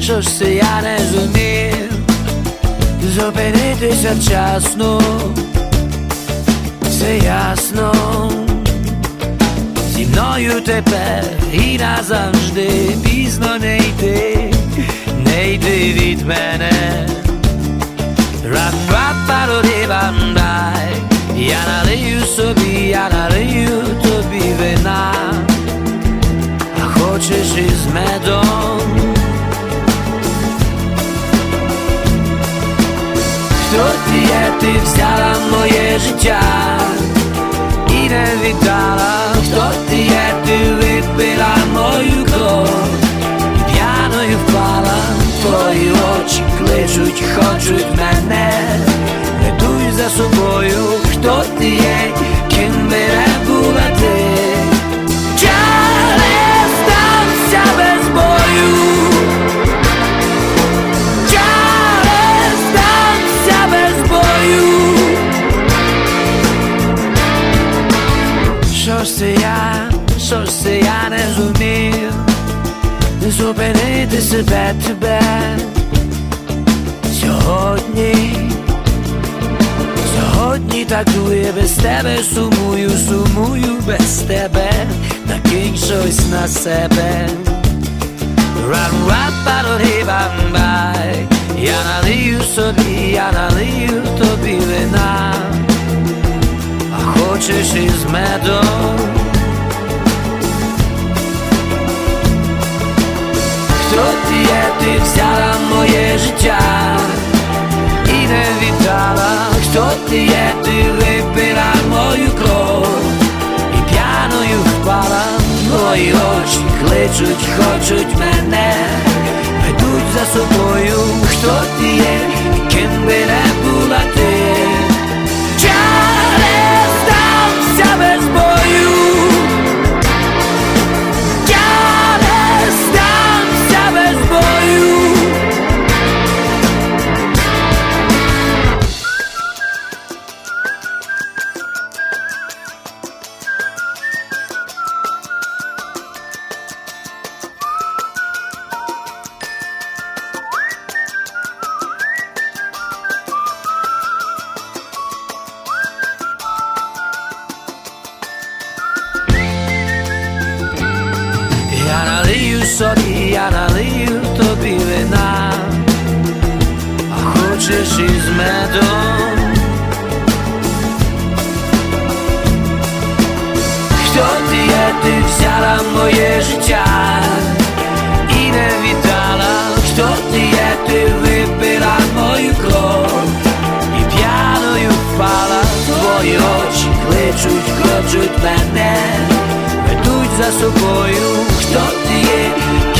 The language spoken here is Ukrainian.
що ж це я не зумів зупинитися вчасно, все ясно. Зі мною тепер і назавжди пізно не йти, не йти від мене. Рап-рап-паро-ди-бам-дай, я налию собі, я налию тобі вина, а хочеш із медом. Хто ти є, ти взяла моє життя і не віддала. Хто ти є, ти випила мою кров і п'яною впала. Твої очі кличуть, хочуть мене, ведуть за собою. Хто ти є, ким би не була ти? Я не здамся без бою, я не здамся без бою. Що ж це я не зумів зупинити себе, тебе сьогодні так дує без тебе, сумую без тебе, накинь щось на себе. Рап-рап-паро-ди-бам-бай, я налию собі, я налию тобі вина, а хочеш із медом. Хто ти є, ти взяла моє життя і не віддала. Хто ти є, ти випила мою кров і п'яною впала. Твої очі кличуть, хочуть мене, ведуть за собою. Хто ти є, ким би не була ти? Я не здамся без бою, я не здамся без бою. Я налию собі, я налию тобі вина, а хочеш із медом. Хто ти є, ти взяла моє життя і не віддала. Хто ти є, ти випила мою кров і п'яною впала. Твої очі кличуть, хочуть мене, ведуть за собою. Хто ти є,